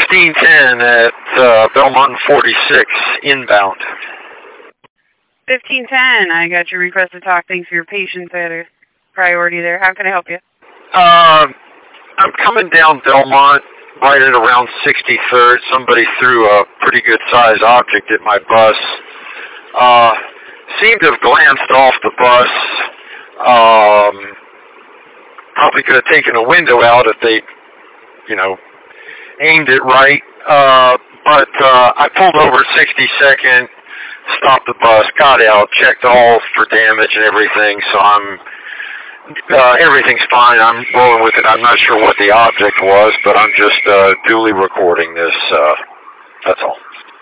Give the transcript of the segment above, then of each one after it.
1510 at Belmont 46 inbound. 1510, I got your request to talk. Thanks for your patience. I had a priority there. How can I help you? I'm coming down Belmont right at around 63rd. Somebody threw a pretty good sized object at my bus. Seemed to have glanced off the bus. Probably could have taken a window out if they, aimed it right. But I pulled over 62nd, stopped the bus, got out, checked all for damage and everything. So everything's fine. I'm rolling with it. I'm not sure what the object was, but I'm just duly recording this. That's all.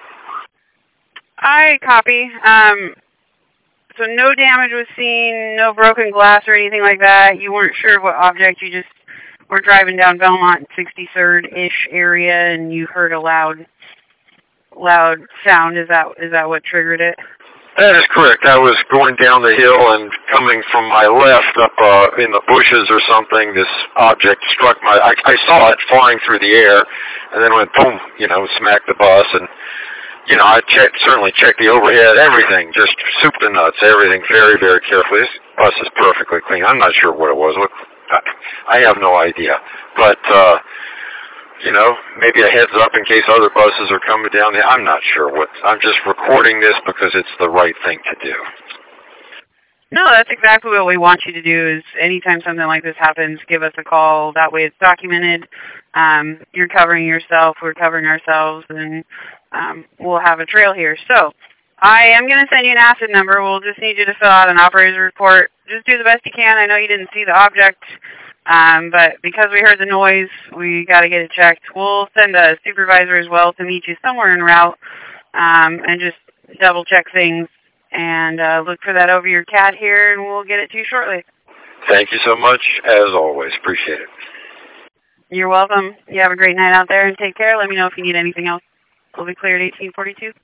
I copy. So no damage was seen, no broken glass or anything like that. You weren't sure what object. You just were driving down Belmont 63rd-ish area, and you heard a loud sound. Is that what triggered it? That is correct. I was going down the hill and coming from my left up in the bushes or something. This object struck I saw it flying through the air, and then went boom, smacked the bus. And I certainly checked the overhead, everything, just soup to nuts, everything very, very carefully. This bus is perfectly clean. I'm not sure what it was. Look, I have no idea. But, maybe a heads up in case other buses are coming down there. I'm not sure I'm just recording this because it's the right thing to do. No, that's exactly what we want you to do is anytime something like this happens, give us a call. That way it's documented. You're covering yourself, we're covering ourselves, and we'll have a trail here. So I am going to send you an ACID number. We'll just need you to fill out an operator's report. Just do the best you can. I know you didn't see the object, but because we heard the noise, we got to get it checked. We'll send a supervisor as well to meet you somewhere en route and just double-check things. And look for that over your CAD here, and we'll get it to you shortly. Thank you so much, as always. Appreciate it. You're welcome. You have a great night out there, and take care. Let me know if you need anything else. We'll be cleared 1842.